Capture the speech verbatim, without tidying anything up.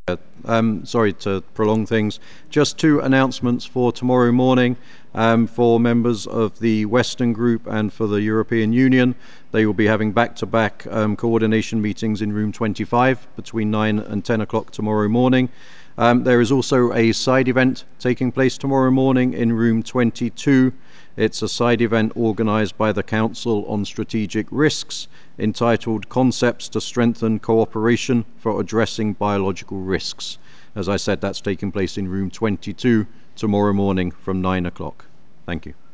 Um, sorry to prolong things. Just two announcements for tomorrow morning. Um, for members of the Western Group and for the European Union, they will be having back-to-back um, coordination meetings in room twenty-five between nine and ten o'clock tomorrow morning. Um, there is also a side event taking place tomorrow morning in room twenty-two. It's a side event organised by the Council on Strategic Risks entitled Concepts to Strengthen Cooperation for Addressing Biological Risks. As I said, that's taking place in room twenty-two tomorrow morning from nine o'clock. Thank you.